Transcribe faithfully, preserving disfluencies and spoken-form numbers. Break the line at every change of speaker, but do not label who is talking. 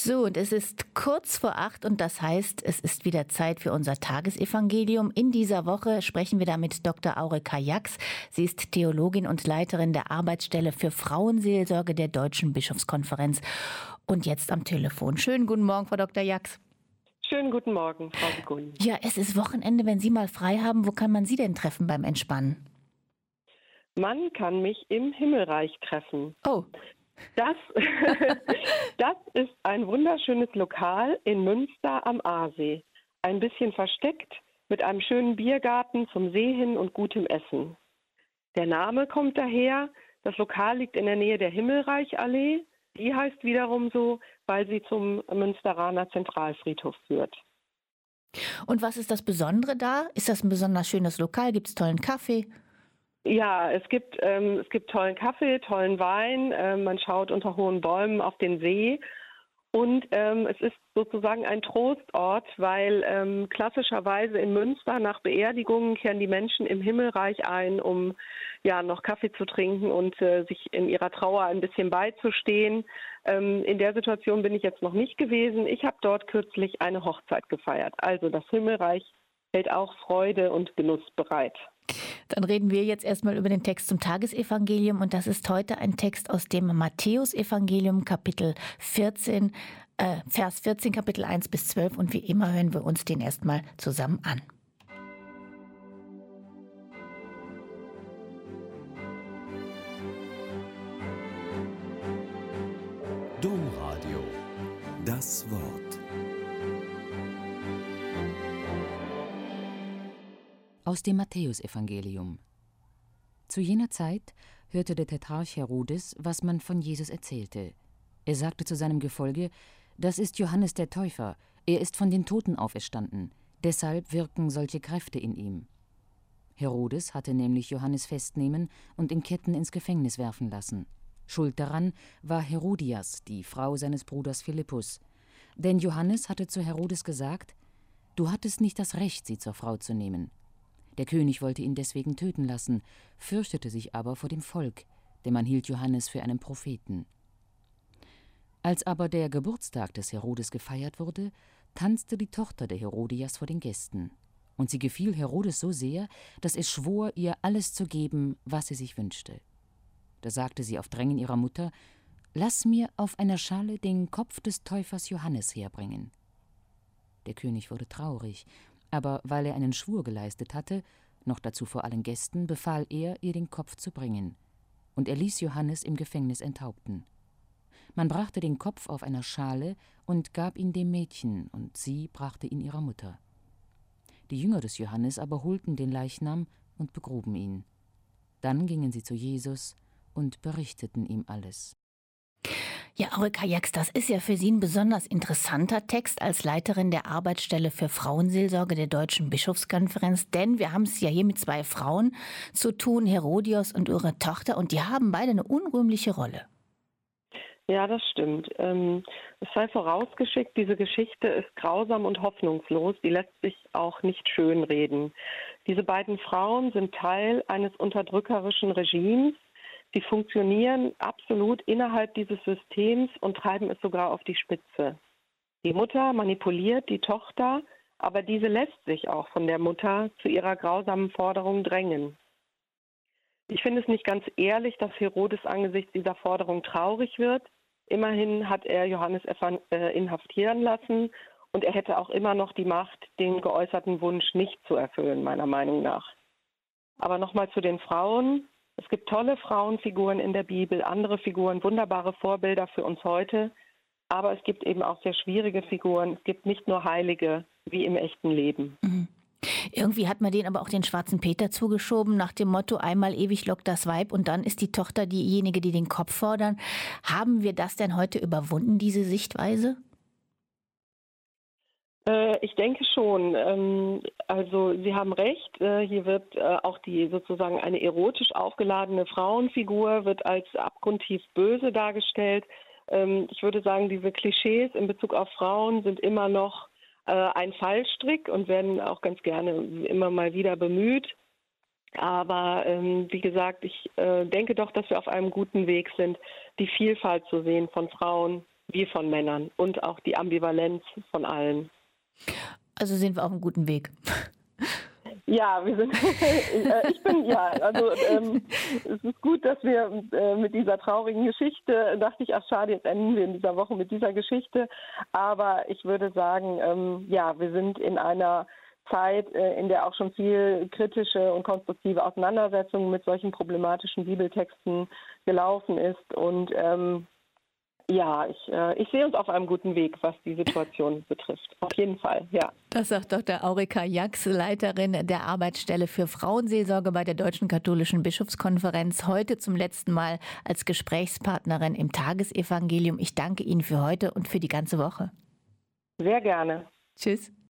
So, und es ist kurz vor acht und das heißt, es ist wieder Zeit für unser Tagesevangelium. In dieser Woche sprechen wir da mit Doktor Aureka Jax. Sie ist Theologin und Leiterin der Arbeitsstelle für Frauenseelsorge der Deutschen Bischofskonferenz. Und jetzt am Telefon. Schönen guten Morgen, Frau Doktor Jax.
Schönen guten Morgen, Frau Begun.
Ja, es ist Wochenende. Wenn Sie mal frei haben, wo kann man Sie denn treffen beim Entspannen?
Man kann mich im Himmelreich treffen.
Oh.
Das, das ist ein wunderschönes Lokal in Münster am Aasee. Ein bisschen versteckt, mit einem schönen Biergarten zum See hin und gutem Essen. Der Name kommt daher, das Lokal liegt in der Nähe der Himmelreichallee. Die heißt wiederum so, weil sie zum Münsteraner Zentralfriedhof führt.
Und was ist das Besondere da? Ist das ein besonders schönes Lokal? Gibt es tollen Kaffee?
Ja, es gibt, ähm, es gibt tollen Kaffee, tollen Wein. Äh, man schaut unter hohen Bäumen auf den See. Und ähm, es ist sozusagen ein Trostort, weil ähm, klassischerweise in Münster nach Beerdigungen kehren die Menschen im Himmelreich ein, um ja noch Kaffee zu trinken und äh, sich in ihrer Trauer ein bisschen beizustehen. Ähm, in der Situation bin ich jetzt noch nicht gewesen. Ich habe dort kürzlich eine Hochzeit gefeiert. Also das Himmelreich hält auch Freude und Genuss bereit.
Dann reden wir jetzt erstmal über den Text zum Tagesevangelium und das ist heute ein Text aus dem Matthäusevangelium, Kapitel vierzehn, äh, Vers vierzehn, Kapitel eins bis zwölf und wie immer hören wir uns den erstmal zusammen an.
Domradio, das Wort.
Aus dem Matthäusevangelium. Zu jener Zeit hörte der Tetrarch Herodes, was man von Jesus erzählte. Er sagte zu seinem Gefolge: Das ist Johannes der Täufer, er ist von den Toten auferstanden, deshalb wirken solche Kräfte in ihm. Herodes hatte nämlich Johannes festnehmen und in Ketten ins Gefängnis werfen lassen. Schuld daran war Herodias, die Frau seines Bruders Philippus. Denn Johannes hatte zu Herodes gesagt: Du hattest nicht das Recht, sie zur Frau zu nehmen. Der König wollte ihn deswegen töten lassen, fürchtete sich aber vor dem Volk, denn man hielt Johannes für einen Propheten. Als aber der Geburtstag des Herodes gefeiert wurde, tanzte die Tochter der Herodias vor den Gästen. Und sie gefiel Herodes so sehr, dass er schwor, ihr alles zu geben, was sie sich wünschte. Da sagte sie auf Drängen ihrer Mutter: Lass mir auf einer Schale den Kopf des Täufers Johannes herbringen. Der König wurde traurig, aber weil er einen Schwur geleistet hatte, noch dazu vor allen Gästen, befahl er, ihr den Kopf zu bringen. Und er ließ Johannes im Gefängnis enthaupten. Man brachte den Kopf auf einer Schale und gab ihn dem Mädchen, und sie brachte ihn ihrer Mutter. Die Jünger des Johannes aber holten den Leichnam und begruben ihn. Dann gingen sie zu Jesus und berichteten ihm alles.
Ja, Aureka Jax, das ist ja für Sie ein besonders interessanter Text als Leiterin der Arbeitsstelle für Frauenseelsorge der Deutschen Bischofskonferenz, denn wir haben es ja hier mit zwei Frauen zu tun, Herodias und ihre Tochter, und die haben beide eine unrühmliche Rolle.
Ja, das stimmt. Ähm, es sei vorausgeschickt, diese Geschichte ist grausam und hoffnungslos. Die lässt sich auch nicht schönreden. Diese beiden Frauen sind Teil eines unterdrückerischen Regimes. Sie funktionieren absolut innerhalb dieses Systems und treiben es sogar auf die Spitze. Die Mutter manipuliert die Tochter, aber diese lässt sich auch von der Mutter zu ihrer grausamen Forderung drängen. Ich finde es nicht ganz ehrlich, dass Herodes angesichts dieser Forderung traurig wird. Immerhin hat er Johannes inhaftieren lassen und er hätte auch immer noch die Macht, den geäußerten Wunsch nicht zu erfüllen, meiner Meinung nach. Aber nochmal zu den Frauen. Es gibt tolle Frauenfiguren in der Bibel, andere Figuren, wunderbare Vorbilder für uns heute. Aber es gibt eben auch sehr schwierige Figuren. Es gibt nicht nur Heilige wie im echten Leben.
Mhm. Irgendwie hat man denen aber auch den schwarzen Peter zugeschoben, nach dem Motto: einmal ewig lockt das Weib und dann ist die Tochter diejenige, die den Kopf fordern. Haben wir das denn heute überwunden, diese Sichtweise?
Ich denke schon. Also Sie haben recht. Hier wird auch die sozusagen eine erotisch aufgeladene Frauenfigur wird als abgrundtief böse dargestellt. Ich würde sagen, diese Klischees in Bezug auf Frauen sind immer noch ein Fallstrick und werden auch ganz gerne immer mal wieder bemüht. Aber wie gesagt, ich denke doch, dass wir auf einem guten Weg sind, die Vielfalt zu sehen von Frauen wie von Männern und auch die Ambivalenz von allen.
Also sind wir auf einem guten Weg.
Ja, wir sind, ich bin, ja, also ähm, es ist gut, dass wir äh, mit dieser traurigen Geschichte, dachte ich, ach schade, jetzt enden wir in dieser Woche mit dieser Geschichte, aber ich würde sagen, ähm, ja, wir sind in einer Zeit, äh, in der auch schon viel kritische und konstruktive Auseinandersetzungen mit solchen problematischen Bibeltexten gelaufen ist und ähm, ja, ich, äh, ich sehe uns auf einem guten Weg, was die Situation betrifft. Auf jeden Fall, ja.
Das sagt Doktor Aureka Jax, Leiterin der Arbeitsstelle für Frauenseelsorge bei der Deutschen Katholischen Bischofskonferenz, heute zum letzten Mal als Gesprächspartnerin im Tagesevangelium. Ich danke Ihnen für heute und für die ganze Woche.
Sehr gerne.
Tschüss.